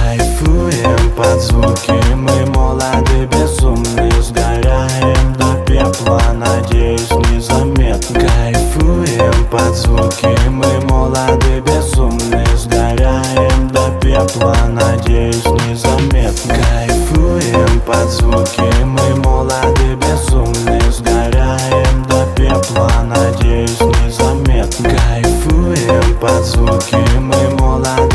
Кайфуем под звуки, мы молоды, безумны, сгораем до пепла, надеюсь, незаметно. Кайфуем под звуки, мы молоды, безумны, сгораем до пепла, надеюсь, незаметно. Кайфуем под звуки, мы молоды, безумны, сгораем до пепла, надеюсь, незаметно. Кайфуем под звуки, мы молоды.